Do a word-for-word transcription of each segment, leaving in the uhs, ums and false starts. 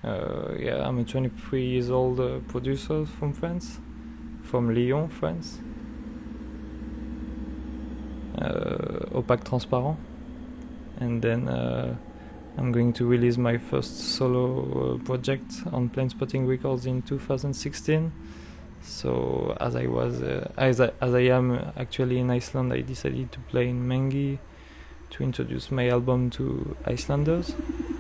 Uh, yeah, I'm a twenty-three years old uh, producer from France, from Lyon, France. Uh, Opaque Transparent. And then uh, I'm going to release my first solo uh, project on Planespotting Records in two thousand sixteen. So as I was, uh, as, I, as I am actually in Iceland, I decided to play in Mengi to introduce my album to Icelanders.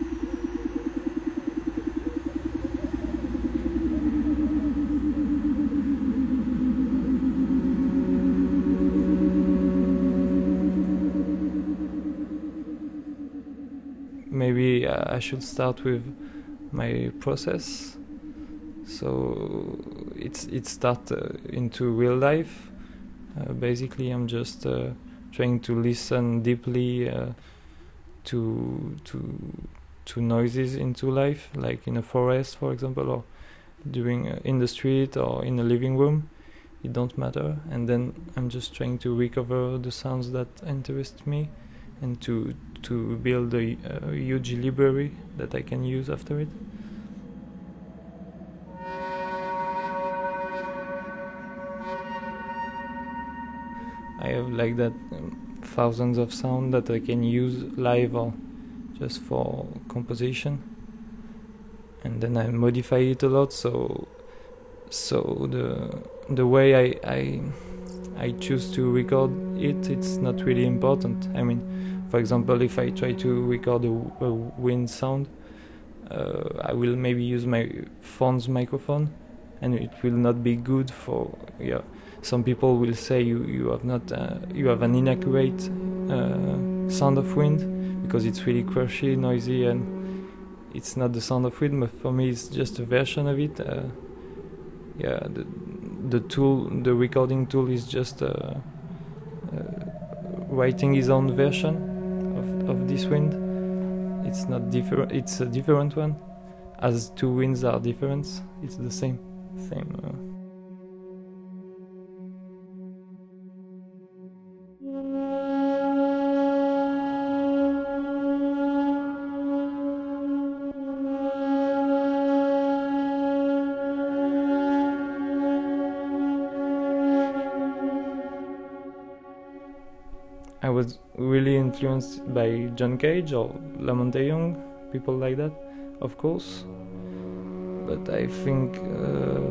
Maybe uh, I should start with my process. So it's it start uh, into real life. Uh, basically, I'm just uh, trying to listen deeply uh, to to to noises into life, like in a forest, for example, or during uh, in the street or in a living room. It don't matter. And then I'm just trying to recover the sounds that interest me, and to to build a, a huge library that I can use after it. I have like that um, thousands of sounds that I can use live or just for composition, and then I modify it a lot. So so the the way I I I choose to record it, it's not really important. I mean, for example, if I try to record a, a wind sound, uh, I will maybe use my phone's microphone, and it will not be good for, yeah. Some people will say you you have not uh, you have an inaccurate uh, sound of wind because it's really crashy, noisy, and it's not the sound of wind. But for me, it's just a version of it. Uh, yeah, the the tool, the recording tool, is just uh, uh, writing his own version of of this wind. It's not different. It's a different one. As two winds are different, it's the same same. Uh, I was really influenced by John Cage or La Monte Young, people like that, of course. But I think uh,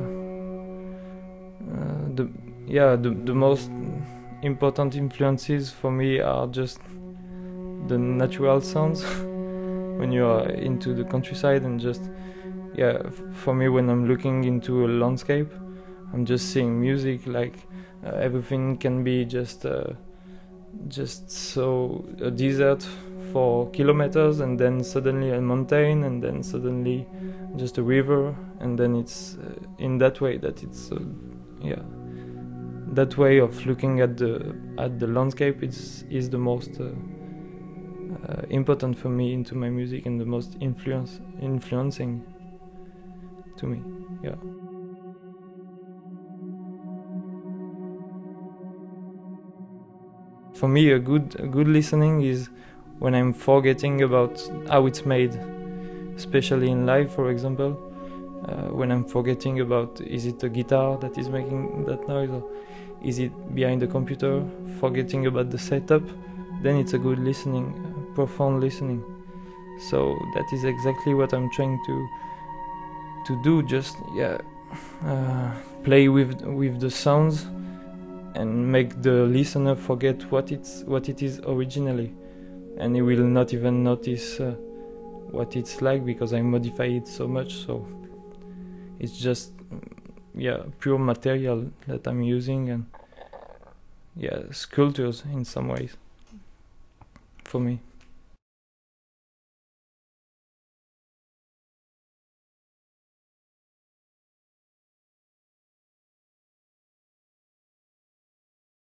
uh, the yeah the the most important influences for me are just the natural sounds when you are into the countryside, and just yeah f- for me, when I'm looking into a landscape, I'm just seeing music, like uh, everything can be just. Uh, just so a desert for kilometers, and then suddenly a mountain, and then suddenly just a river, and then it's uh, in that way that it's uh, yeah that way of looking at the at the landscape is is the most uh, uh, important for me into my music, and the most influence influencing to me. Yeah. For me, a good a good listening is when I'm forgetting about how it's made, especially in live, for example. Uh, when I'm forgetting about, is it a guitar that is making that noise, or is it behind the computer, forgetting about the setup, then it's a good listening, uh, profound listening. So that is exactly what I'm trying to to do. Just yeah, uh, play with with the sounds and make the listener forget what it's what it is originally, and he will not even notice uh, what it's like, because I modify it so much. So it's just yeah pure material that I'm using, and yeah sculptures in some ways for me.